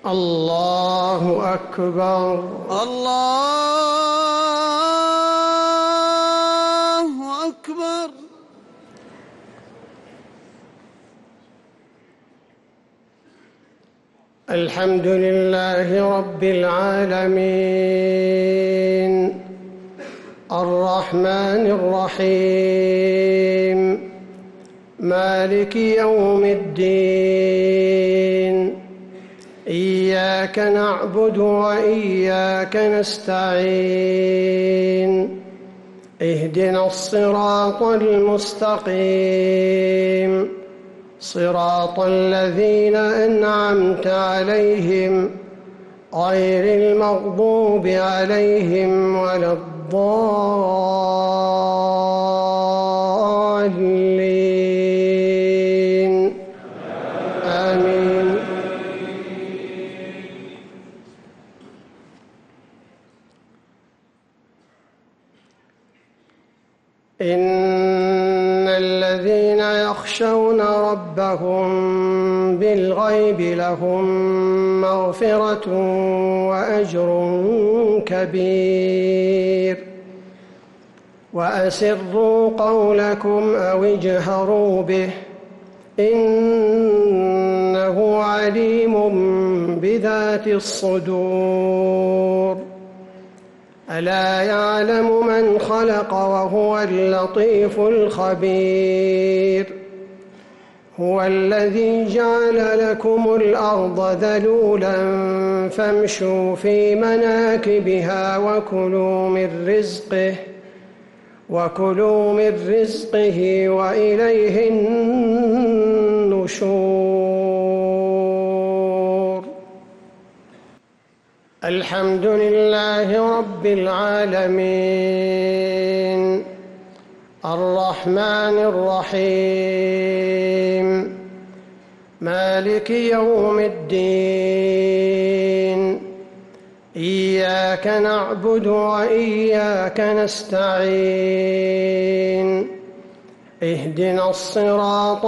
الله أكبر. الله أكبر. الحمد لله رب العالمين الرحمن الرحيم مالك يوم الدين إياك نعبد وإياك نستعين اهدنا الصراط المستقيم صراط الذين أنعمت عليهم غير المغضوب عليهم ولا الضالين آمين. إن الذين يخشون ربهم بالغيب لهم مغفرة وأجر كبير وأسروا قولكم أو اجهروا به إنه عليم بذات الصدور. ألا يعلم من خلق وهو اللطيف الخبير. هو الذي جعل لكم الأرض ذلولا فامشوا في مناكبها وكلوا من رزقه وإليه النشور. الحمد لله رب العالمين الرحمن الرحيم مالك يوم الدين إياك نعبد وإياك نستعين اهدنا الصراط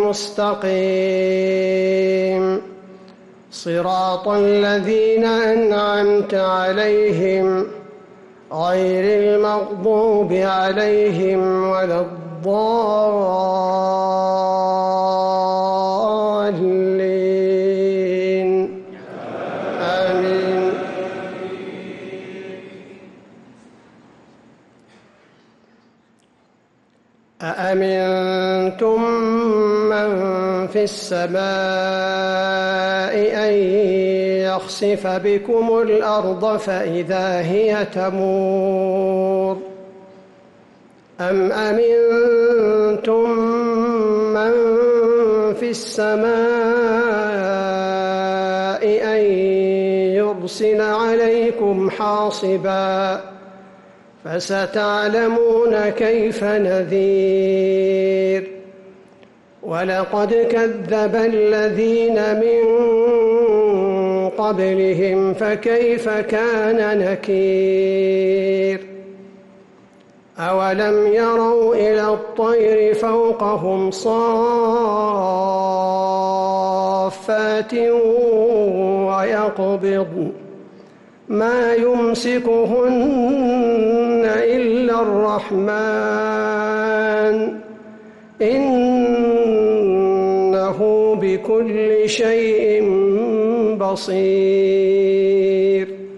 المستقيم صراط الذين أنعمت عليهم غير المغضوب عليهم ولا الضالين آمين. أأمنتم من في السماء أن يخسف بكم الأرض فإذا هي تمور أم أمنتم من في السماء أن يرسل عليكم حاصبا فستعلمون كيف نذير. ولقد كذب الذين من قبلهم فكيف كان نكير. أولم يروا إلى الطير فوقهم صافات ويقبضن ما يمسكهن إلا الرحمن إنه بكل شيء بصير.